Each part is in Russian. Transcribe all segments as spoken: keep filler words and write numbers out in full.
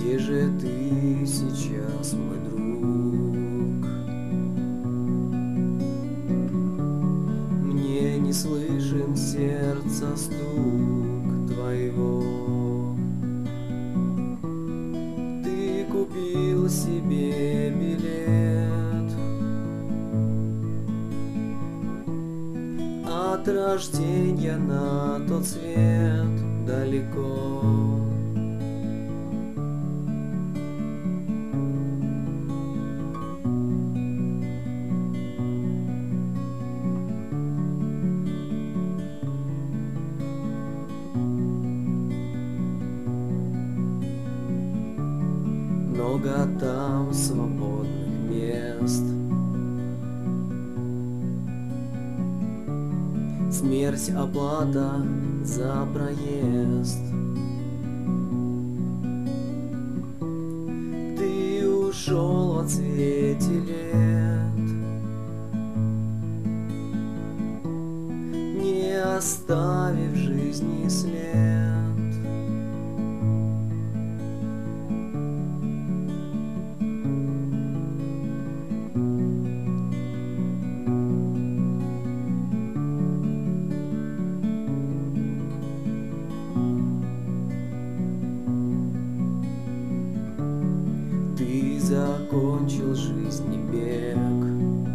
Где же ты сейчас, мой друг? Мне не слышен сердца стук твоего. Ты купил себе билет от рождения на тот свет далеко. Много там свободных мест. Смерть — оплата за проезд. Ты ушел во цвете лет, не оставив жизни след. Ты закончил жизни бег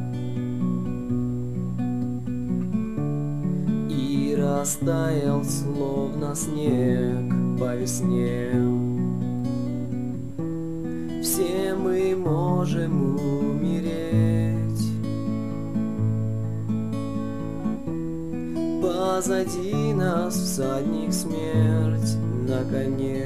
и растаял, словно снег по весне. Все мы можем умереть, позади нас всадник смерть на коне.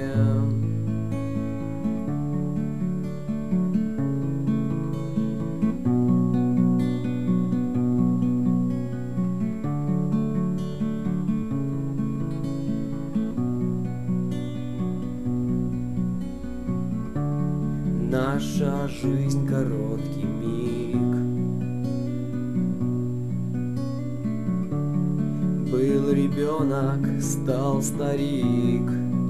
Наша жизнь — короткий миг. Был ребенок, стал старик.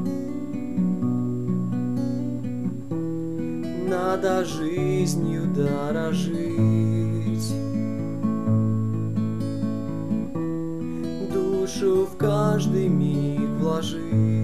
Надо жизнью дорожить, душу в каждый миг вложить.